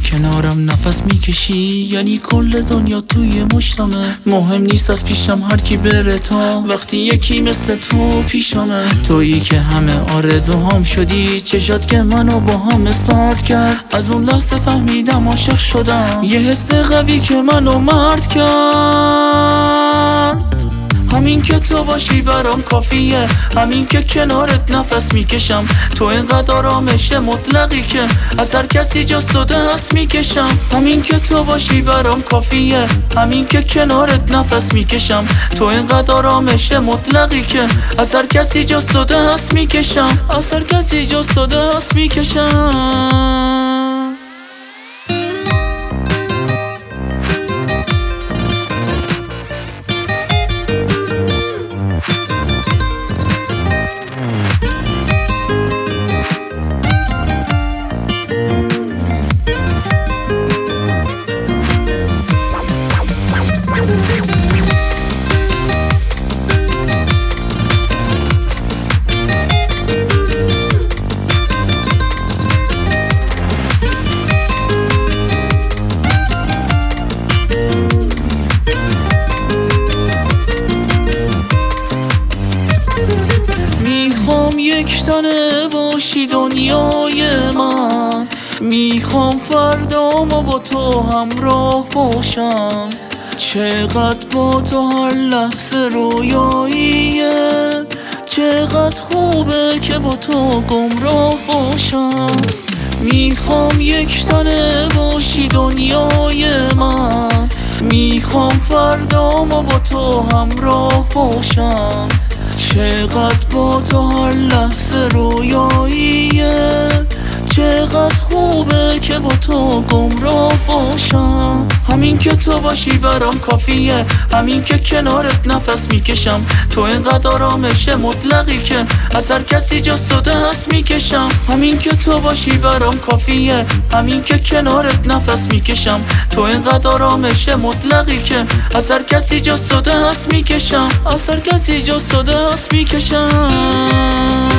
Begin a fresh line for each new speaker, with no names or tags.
کنارم نفس میکشی یعنی کل دنیا توی مشتمه. مهم نیست از پیشم هر کی بره تا وقتی یکی مثل تو پیشمه. تویی که همه آرزوهام شدی، چشات که منو با هم سرد کرد. از اون لحظه فهمیدم عاشق شدم، یه حس قوی که منو مرد کرد. همین که تو باشی برام کافیه، همین که کنارت نفس میکشم. تو اینقدر آرامش مطلقی که از هر کسی جز تو دست میکشم. همین که تو باشی برام کافیه، همین که کنارت نفس میکشم. تو اینقدر آرامش مطلقی که از هر کسی جز تو دست میکشم. از هر کسی جز تو دست میکشم. میخوام یک تنه باشی دنیای من، میخوام فردامو با تو همراه باشم. چقدر با تو هر لحظه رویاییه، چقدر خوبه که با تو گمراه باشم. میخوام یک تنه باشی دنیای من، میخوام فردامو با تو همراه باشم. چقدر با تو هر لحظه رویاییه، چقدر خوبه که با تو گمراه باشم. همین که تو باشی برام کافیه، همین که کنارت نفس میکشم. تو اینقدر آرامش مطلقی که از هر کسی جز تو دست میکشم. همین که تو باشی برام کافیه، همین که کنارت نفس میکشم. تو اینقدر آرامش مطلقی که از هر کسی جز تو دست میکشم. از هر کسی جز تو دست میکشم.